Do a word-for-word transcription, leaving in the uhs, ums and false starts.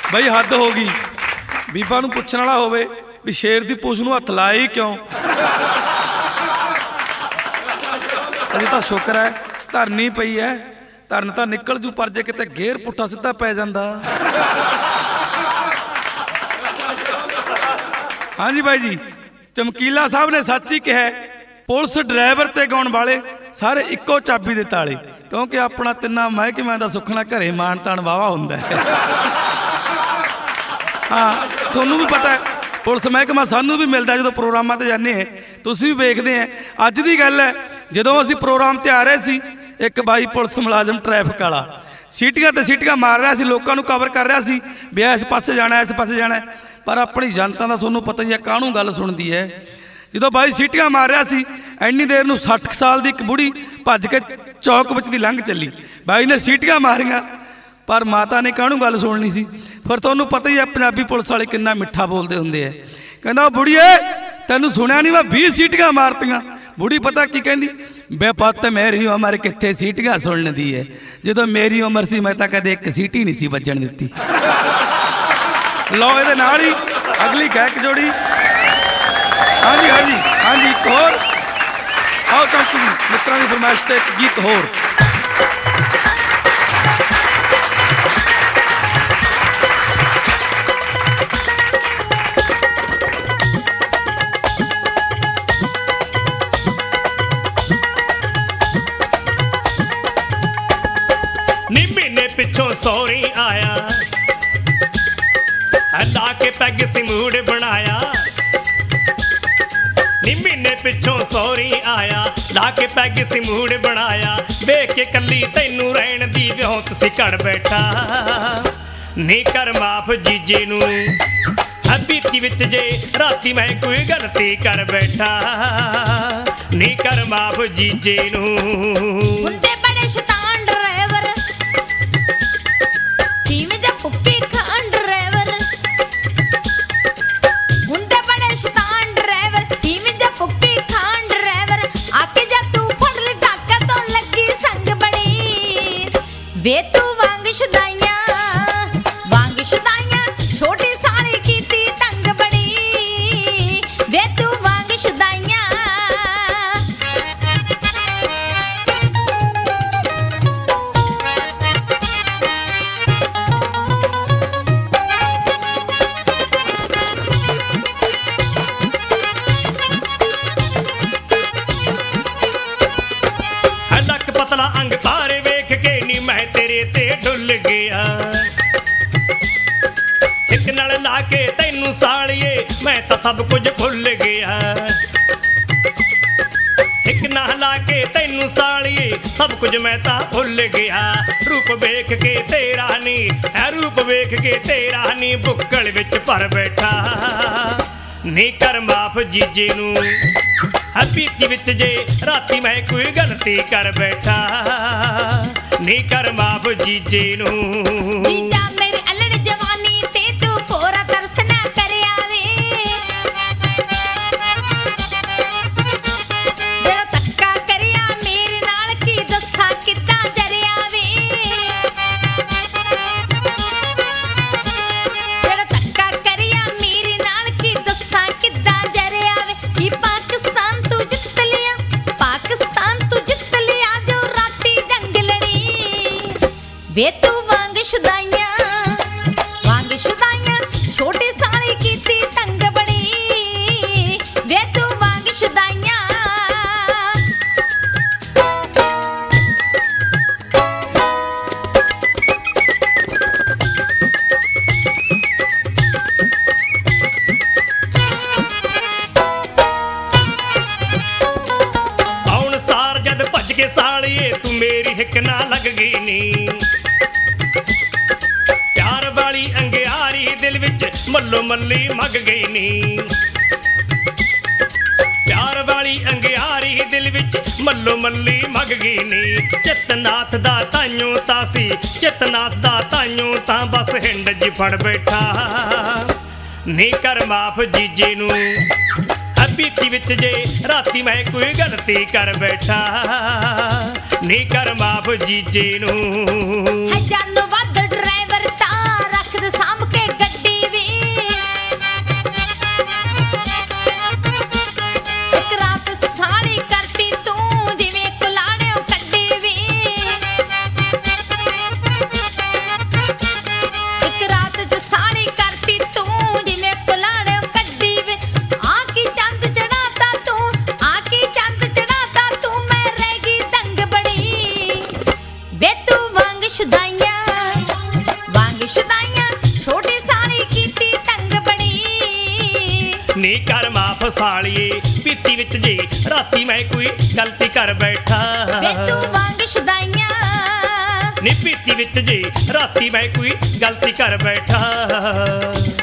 बई हद हो गई। बीबा नूं पुछण वाला होवे भी शेर दी पूछ नूं हथ लाए ही क्यों। अजे तां शुक्र है धरनी पई है, धरन तां निकल जू, पर जे किते गेर पुट्ठा सीधा पै जांदा। हाँ जी भाई जी, चमकीला साहब ने सच ही कहा, पुलिस ड्राइवर ते गाउण वाले सारे इक्को चाबी दे ताले, क्योंकि अपना तिन्ना महकमिਆਂ ਦਾ सुखना घरे मान तान वावा हुंदा है। हाँ तुहानूं भी पता है पुलिस महकमा सानूं भी मिलता जो प्रोग्रामां ते जाने हैं, तुसीं भी वेखदे हैं। अज दी गल है जदों असीं प्रोग्राम ते आ रहे सी, एक बाई पुलिस मुलाजम ट्रैफिक वाला सीटियां ते सीटियां मार रहा सी, लोकां नूं कवर कर रहा सी भी इस पासे जाना इस पासे जाना, पर अपनी जनता दा तुहानूं पता ही है काहनूं गल सुणदी है। जदों बाई सीटियां मार रहा सी, इन्नी देर नूं सठ साल की एक बुढ़ी भज के चौक विच दी लंघ चली, बाई ने सीटियां मारियां पर माता ने काहनूं गल सुननी सी। फिर तुहानूं पता ही है पंजाबी पुलिस वाले किन्ना मिठा बोलते हुंदे है। कहंदा बुढ़ीए तैनूं सुणिया नहीं, मैं बीस सीटियां मारतियां। बुढ़ी पता की कहंदी, बे पुत्त मेरी उम्र कित्थे सीटियां सुनन दी है, जदों मेरी उम्र सी मैं तां कदे एक सीटी नहीं सी वजण दित्ती। लो इहदे नाल ही अगली गायक जोड़ी। हाँ जी हाँ जी हाँ जी, एक होर आओ चौंकी जी, मित्रों की फरमाइश ते एक गीत होर। नी महीने पिछों सौरी आया, ला के पैग सिमूड़ बनाया। नी महीने पिछों सौरी आया, ला के पैग सिमूड़ बनाया। देख के कली तैनू रहन दी विहोंत सी घड़ बैठा। नी कर माफ जीजे नू बीती विच जे राती मैं कोई गलती कर बैठा। नी कर माफ जीजे नू। हुंदे बड़े शैतान ड्राइवर, किवें जा फुक्की खान ड्राइवर। हुंदे बड़े शैतान ड्राइवर, किवें जा फुक्की खान ड्राइवर। आके जा तू फड़ ली डाका तो लगी संग बड़ी। वे तू वांग शुदाइयां वांग शुदाइयां, छोटी साली कीती तंग बड़ी। वे तू वांग शुदाइयां। लक पतला अंग तारे वेख के नी मैं तेरे ते डुल गया। एक नाल लाके तैनू सालिए मैं तां सब कुछ भुल गया। एक नाल लाके तैनू सालिए सब कुछ मैं तां भुल गया। रूप वेख के तेरा नी ऐ रूप वेख के तेरा नी बुक्कल विच भर बैठा। नी कर माफ जीजे नू बीती विच जे राती मैं कोई गलती कर बैठा। नी कर माफ जीजे नू। जीजा मेरी अलड़ जवानी ते तू पूरा तरस ना कर आवे। जरा धक्का करिया मेरे नाल की दस्सा किद्दां जरिया वे। जरा धक्का करिया मेरे नाल की दस्सा किद्दां जरिया वे। की पाकिस्तान तू जित लिया, पाकिस्तान तू जित लिया जो राती जंग लड़ी। वे तू वांग शुदाइयां वांग शुदाइयां, छोटी साली कीती तंग बड़ी। वे तू वांग शुदाइयां। आउण सार जद भज के सालिए तू मेरी हिक ना लग गई नी। प्यार वाली अंगियारी दिल विच मल्लो मल्ली मग गई नी। प्यार वाली अंगियारी दिल विच मल्लो मल्ली मग गई नी। चितनाथ दा ताइयों तासी, चितनाथ दा ताइयों तां बस हिंड जी फड़ बैठा। नी कर माफ जीजे नू बीती विच जे राती मैं कोई गलती कर बैठा। नी कर माफ जीजे नू। है जानो वध ड्राइवर ता रख दे साम के ਫਸਾਲੀਏ ਪੀਤੀ ਵਿੱਚ ਜੇ ਰਾਤੀ ਮੈਂ ਕੋਈ ਗਲਤੀ ਕਰ ਬੈਠਾ ਵੇ ਤੂੰ ਵਾਂਗ ਸ਼ੁਦਾਈਆਂ ਨੀ ਪੀਤੀ ਵਿੱਚ ਜੇ ਰਾਤੀ ਮੈਂ ਕੋਈ ਗਲਤੀ ਕਰ ਬੈਠਾ